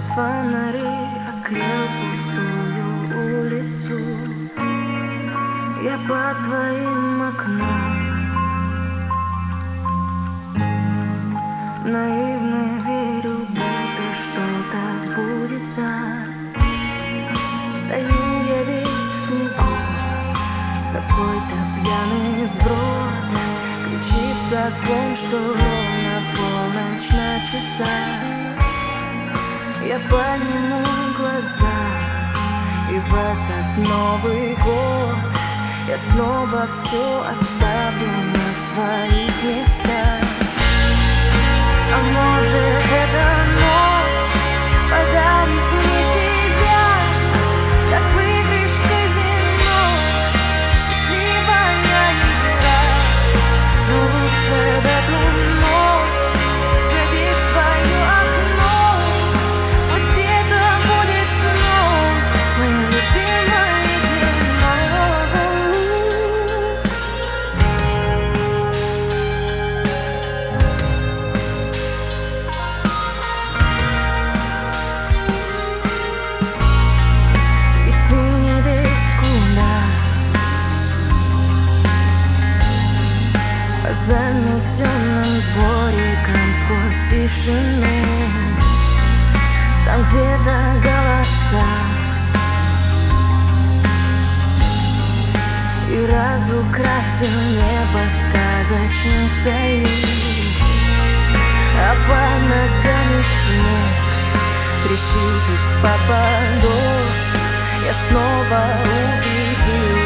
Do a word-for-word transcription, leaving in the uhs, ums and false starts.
Свет фонарей огрел пустую улицу. Я под твоим окном наивно верю, будто что-то сбудется. Стою я весь в снегу, какой-то пьяный взвод кричит закон, что ровно полночь на часах. Я подниму глаза, и в этот Новый год я снова все оставлю на своих местах. А может, эта ночь подарит мне тебя, как выигрышный венок, счастливая игра. Но лучше в эту ночь глядеть в свое окно, пусть это будет сном, мое любимое вино. И ты не весь куда под заметенным двориком сквозь тишину. Там где-то голоса и разукрасил небо сказочный союз. А под ногами снег кричит: папа, дождь. Я снова увидел